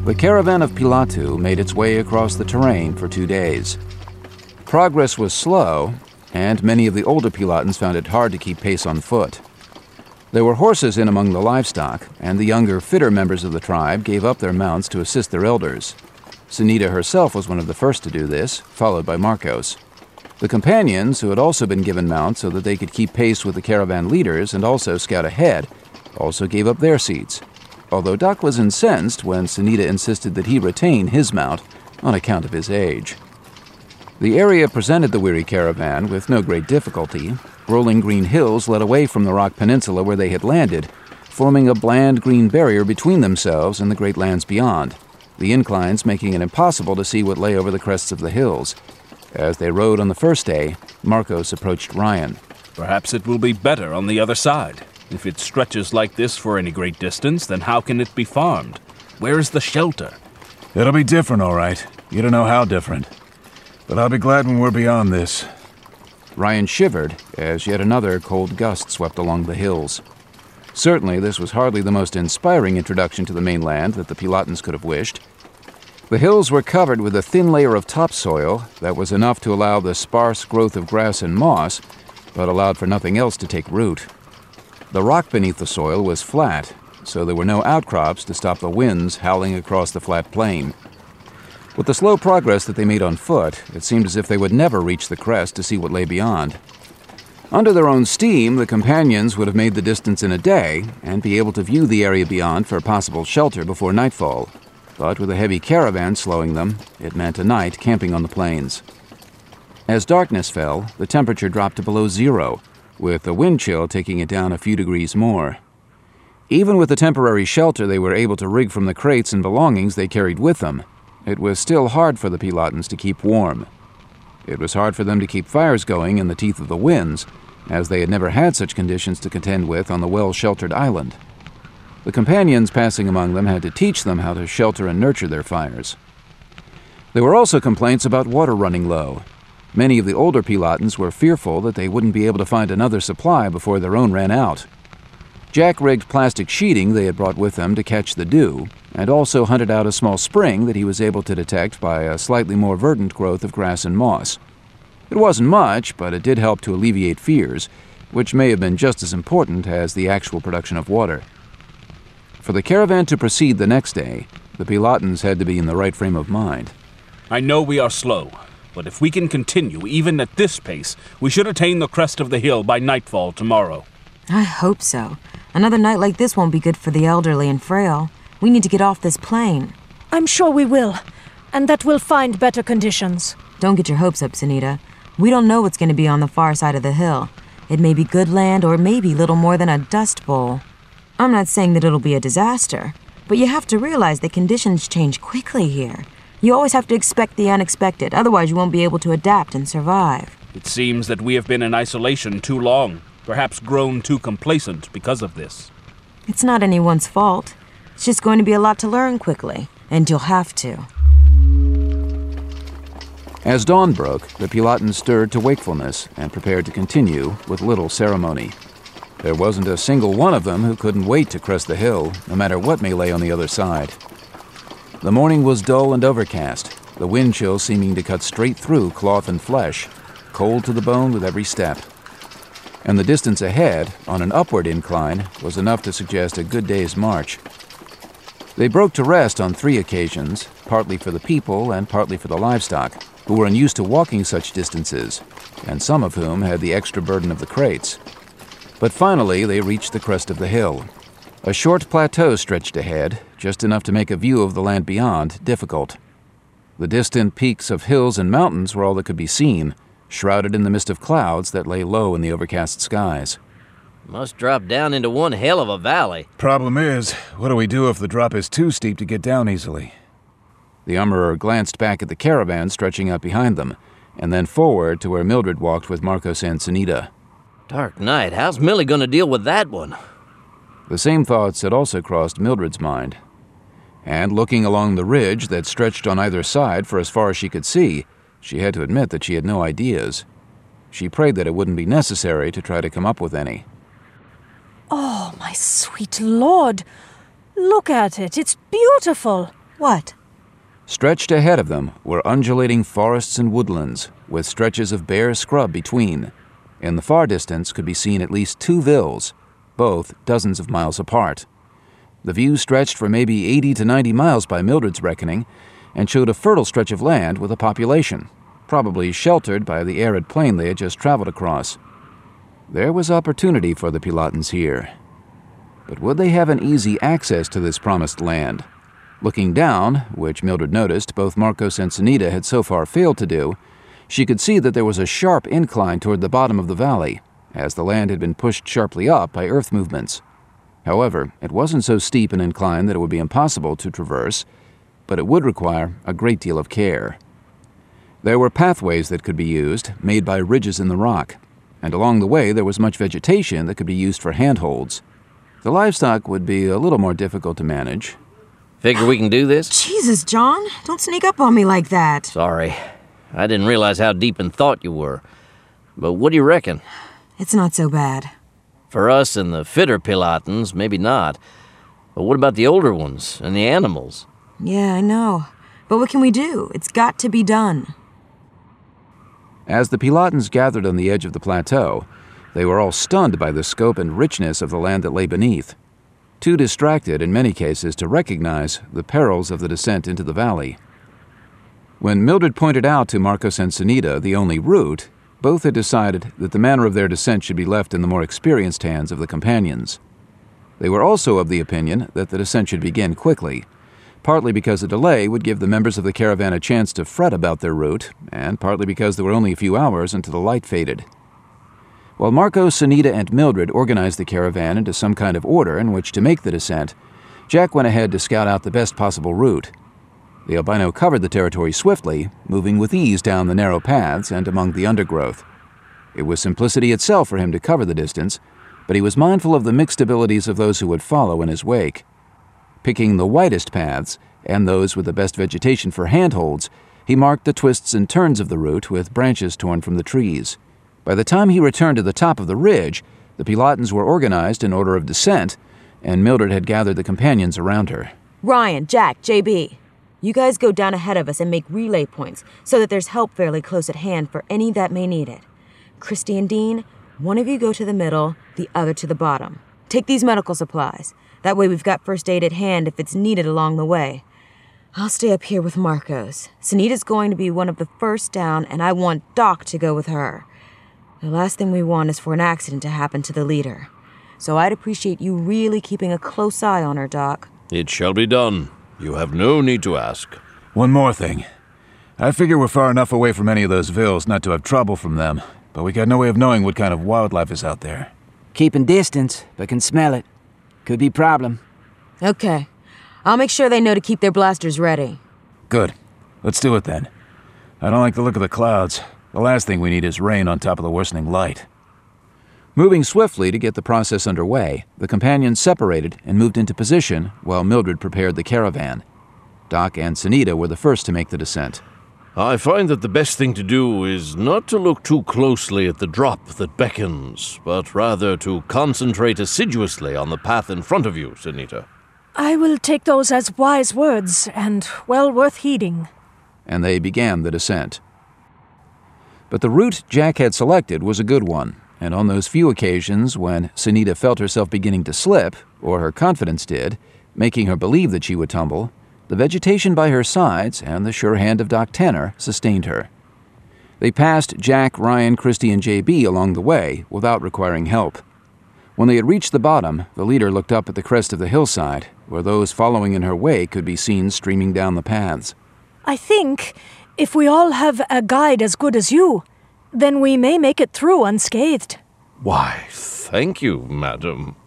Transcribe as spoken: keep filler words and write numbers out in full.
The caravan of Pilatu made its way across the terrain for two days. Progress was slow, and many of the older Pilatans found it hard to keep pace on foot. There were horses in among the livestock, and the younger, fitter members of the tribe gave up their mounts to assist their elders. Sunita herself was one of the first to do this, followed by Marcos. The companions, who had also been given mounts so that they could keep pace with the caravan leaders and also scout ahead, also gave up their seats, although Doc was incensed when Sunita insisted that he retain his mount on account of his age. The area presented the weary caravan with no great difficulty. Rolling green hills led away from the rock peninsula where they had landed, forming a bland green barrier between themselves and the great lands beyond, the inclines making it impossible to see what lay over the crests of the hills. As they rode on the first day, Marcos approached Ryan. Perhaps it will be better on the other side. If it stretches like this for any great distance, then how can it be farmed? Where is the shelter? It'll be different, all right. You don't know how different. But I'll be glad when we're beyond this. Ryan shivered as yet another cold gust swept along the hills. Certainly, this was hardly the most inspiring introduction to the mainland that the Pilatans could have wished. The hills were covered with a thin layer of topsoil that was enough to allow the sparse growth of grass and moss, but allowed for nothing else to take root. The rock beneath the soil was flat, so there were no outcrops to stop the winds howling across the flat plain. With the slow progress that they made on foot, it seemed as if they would never reach the crest to see what lay beyond. Under their own steam, the companions would have made the distance in a day and be able to view the area beyond for possible shelter before nightfall. But with a heavy caravan slowing them, it meant a night camping on the plains. As darkness fell, the temperature dropped to below zero, with the wind chill taking it down a few degrees more. Even with the temporary shelter they were able to rig from the crates and belongings they carried with them, it was still hard for the Pilatans to keep warm. It was hard for them to keep fires going in the teeth of the winds, as they had never had such conditions to contend with on the well-sheltered island. The companions passing among them had to teach them how to shelter and nurture their fires. There were also complaints about water running low. Many of the older Pilatans were fearful that they wouldn't be able to find another supply before their own ran out. Jack rigged plastic sheeting they had brought with them to catch the dew, and also hunted out a small spring that he was able to detect by a slightly more verdant growth of grass and moss. It wasn't much, but it did help to alleviate fears, which may have been just as important as the actual production of water. For the caravan to proceed the next day, the Pilatans had to be in the right frame of mind. I know we are slow, but if we can continue even at this pace, we should attain the crest of the hill by nightfall tomorrow. I hope so. Another night like this won't be good for the elderly and frail. We need to get off this plain. I'm sure we will, and that we'll find better conditions. Don't get your hopes up, Sunita. We don't know what's going to be on the far side of the hill. It may be good land or maybe little more than a dust bowl. I'm not saying that it'll be a disaster, but you have to realize that conditions change quickly here. You always have to expect the unexpected, otherwise you won't be able to adapt and survive. It seems that we have been in isolation too long, perhaps grown too complacent because of this. It's not anyone's fault. It's just going to be a lot to learn quickly, and you'll have to. As dawn broke, the Pilatans stirred to wakefulness and prepared to continue with little ceremony. There wasn't a single one of them who couldn't wait to crest the hill, no matter what may lay on the other side. The morning was dull and overcast, the wind chill seeming to cut straight through cloth and flesh, cold to the bone with every step. And the distance ahead, on an upward incline, was enough to suggest a good day's march. They broke to rest on three occasions, partly for the people and partly for the livestock, who were unused to walking such distances, and some of whom had the extra burden of the crates. But finally they reached the crest of the hill. A short plateau stretched ahead, just enough to make a view of the land beyond difficult. The distant peaks of hills and mountains were all that could be seen, shrouded in the mist of clouds that lay low in the overcast skies. Must drop down into one hell of a valley. Problem is, what do we do if the drop is too steep to get down easily? The armorer glanced back at the caravan stretching out behind them, and then forward to where Mildred walked with Marcos and Sunita. Dark night, how's Millie gonna deal with that one? The same thoughts had also crossed Mildred's mind. And looking along the ridge that stretched on either side for as far as she could see, she had to admit that she had no ideas. She prayed that it wouldn't be necessary to try to come up with any. Oh, my sweet lord! Look at it, it's beautiful! What? Stretched ahead of them were undulating forests and woodlands, with stretches of bare scrub between. In the far distance could be seen at least two villes, both dozens of miles apart. The view stretched for maybe eighty to ninety miles by Mildred's reckoning, and showed a fertile stretch of land with a population, probably sheltered by the arid plain they had just traveled across. There was opportunity for the Pilatans here. But would they have an easy access to this promised land? Looking down, which Mildred noticed both Marcos and Sunita had so far failed to do, she could see that there was a sharp incline toward the bottom of the valley, as the land had been pushed sharply up by earth movements. However, it wasn't so steep an incline that it would be impossible to traverse, but it would require a great deal of care. There were pathways that could be used, made by ridges in the rock, and along the way there was much vegetation that could be used for handholds. The livestock would be a little more difficult to manage. Figure we can do this? Jesus, John, don't sneak up on me like that. Sorry. I didn't realize how deep in thought you were. But what do you reckon? It's not so bad. For us and the fitter Pilatans, maybe not. But what about the older ones and the animals? Yeah, I know. But what can we do? It's got to be done. As the Pilatans gathered on the edge of the plateau, they were all stunned by the scope and richness of the land that lay beneath, too distracted in many cases to recognize the perils of the descent into the valley. When Mildred pointed out to Marcos and Sunita the only route, both had decided that the manner of their descent should be left in the more experienced hands of the companions. They were also of the opinion that the descent should begin quickly, partly because a delay would give the members of the caravan a chance to fret about their route, and partly because there were only a few hours until the light faded. While Marcos, Sunita, and Mildred organized the caravan into some kind of order in which to make the descent, Jack went ahead to scout out the best possible route. The albino covered the territory swiftly, moving with ease down the narrow paths and among the undergrowth. It was simplicity itself for him to cover the distance, but he was mindful of the mixed abilities of those who would follow in his wake. Picking the widest paths, and those with the best vegetation for handholds, he marked the twists and turns of the route with branches torn from the trees. By the time he returned to the top of the ridge, the Pilatans were organized in order of descent, and Mildred had gathered the companions around her. Ryan, Jack, J B, you guys go down ahead of us and make relay points so that there's help fairly close at hand for any that may need it. Christy and Dean, one of you go to the middle, the other to the bottom. Take these medical supplies. That way we've got first aid at hand if it's needed along the way. I'll stay up here with Marcos. Sunita's going to be one of the first down, and I want Doc to go with her. The last thing we want is for an accident to happen to the leader. So I'd appreciate you really keeping a close eye on her, Doc. It shall be done. You have no need to ask. One more thing. I figure we're far enough away from any of those villes not to have trouble from them, but we got no way of knowing what kind of wildlife is out there. Keeping distance, but can smell it. Could be problem. Okay. I'll make sure they know to keep their blasters ready. Good. Let's do it then. I don't like the look of the clouds. The last thing we need is rain on top of the worsening light. Moving swiftly to get the process underway, the companions separated and moved into position while Mildred prepared the caravan. Doc and Sunita were the first to make the descent. I find that the best thing to do is not to look too closely at the drop that beckons, but rather to concentrate assiduously on the path in front of you, Sunita. I will take those as wise words and well worth heeding. And they began the descent. But the route Jack had selected was a good one, and on those few occasions when Sunita felt herself beginning to slip, or her confidence did, making her believe that she would tumble, the vegetation by her sides and the sure hand of Doc Tanner sustained her. They passed Jack, Ryan, Christy, and J B along the way without requiring help. When they had reached the bottom, the leader looked up at the crest of the hillside, where those following in her wake could be seen streaming down the paths. I think if we all have a guide as good as you, then we may make it through unscathed. Why, thank you, madam.